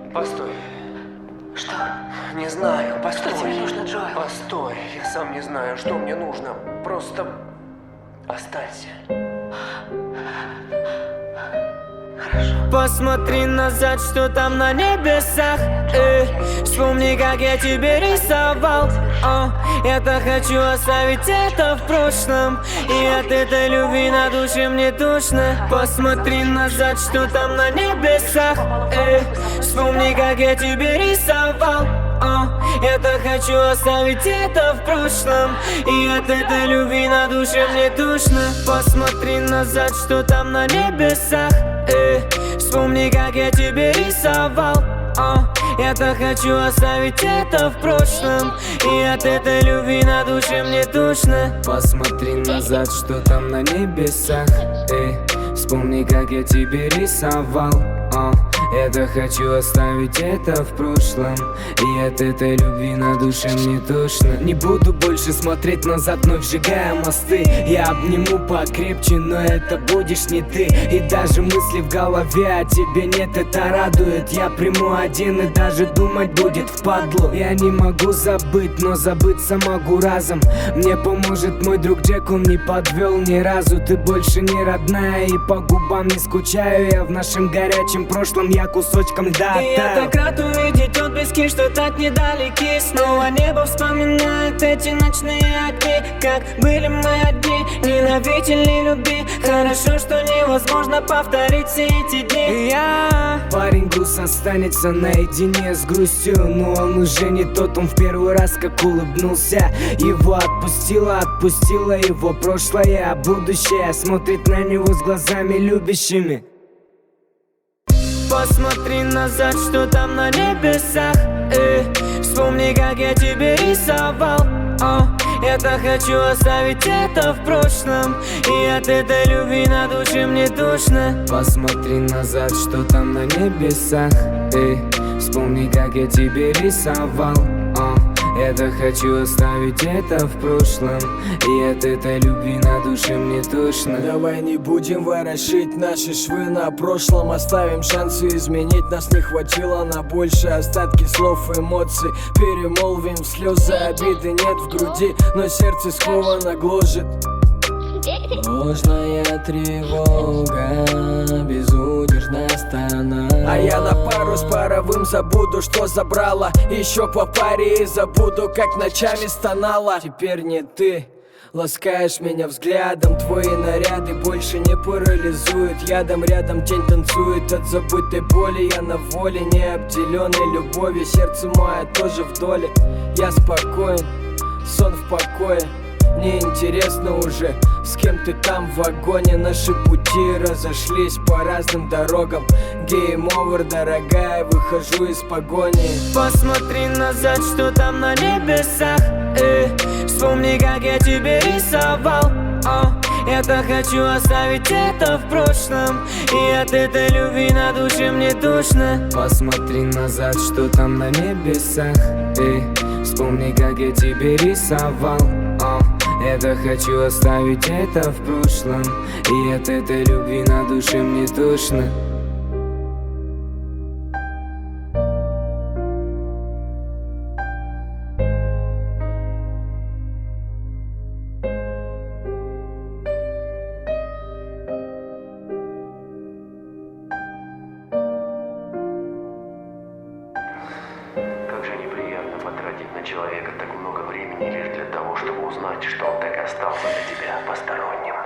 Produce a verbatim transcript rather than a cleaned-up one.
Постой. Что? Не знаю, постой. Что тебе нужно, Джоэл? Постой, я сам не знаю, что мне нужно. Просто останься. Хорошо. Посмотри назад, что там на небесах. Эй, вспомни, как я тебе рисовал. О, я-то хочу оставить это в прошлом, и от этой любви на душе мне тошно. Посмотри назад, что там на небесах. Эй, вспомни, как я тебе рисовал. О, я-то хочу оставить это в прошлом, и от этой любви на душе мне тошно. Посмотри назад, что там на небесах. Эй, вспомни, как я тебе рисовал. О, я-то хочу оставить это в прошлом, и от этой любви на душе мне тошно. Посмотри назад, что там на небесах. Эй, вспомни, как я тебе рисовал. О, я-то хочу оставить это в прошлом, и от этой любви на душе мне тошно. Не буду больше смотреть назад, вновь сжигая мосты. Я обниму покрепче, но это будешь не ты. И даже мысли в голове о тебе нет, это радует. Я приму один, и даже думать будет впадлу. Я не могу забыть, но забыться могу разом. Мне поможет мой друг Джек, он не подвел ни разу. Ты больше не родная, и по губам не скучаю я. В нашем горячем прошлом я кусочком льда. И я так рад увидеть отблески, что так недалеки. Снова небо вспоминает эти ночные огни, как были мы одни, ненавидели любви. Хорошо, что невозможно повторить все эти дни. И я... Парень груз останется наедине с грустью, но он уже не тот, он в первый раз как улыбнулся. Его отпустила, отпустила его прошлое, а будущее смотрит на него с глазами любящими. Посмотри назад, что там на небесах. Эй, вспомни, как я тебе рисовал. О, я-то хочу оставить это в прошлом, и от этой любви на душе мне тошно. Посмотри назад, что там на небесах. Эй, вспомни, как я тебе рисовал. О, я-то хочу оставить это в прошлом, и от этой любви на душе мне тошно. Давай не будем ворошить наши швы на прошлом. Оставим шансы изменить, нас не хватило на больше. Остатки слов, эмоций перемолвим в слезы. Обиды нет в груди, но сердце сковано гложет. Ложная тревога, безудержная стона. А я на пару с паровым забуду, что забрала. Еще по паре и забуду, как ночами стонала. Теперь не ты ласкаешь меня взглядом, твои наряды больше не парализуют. Ядом рядом тень танцует от забытой боли. Я на воле, не обделенной любовью. Сердце мое тоже в доле. Я спокоен, сон в покое. Мне интересно уже, с кем ты там в вагоне. Наши пути разошлись по разным дорогам. Game over, дорогая, выхожу из погони. Посмотри назад, что там на небесах. Эй, вспомни, как я тебе рисовал. О, я-то хочу оставить это в прошлом, и от этой любви на душе мне тошно. Посмотри назад, что там на небесах. Эй, вспомни, как я тебе рисовал. О, я-то хочу оставить это в прошлом, и от этой любви на душе мне тошно. Как же неприятно потратить на человека так много времени лишь для того, чтобы узнать, что он так остался для тебя посторонним.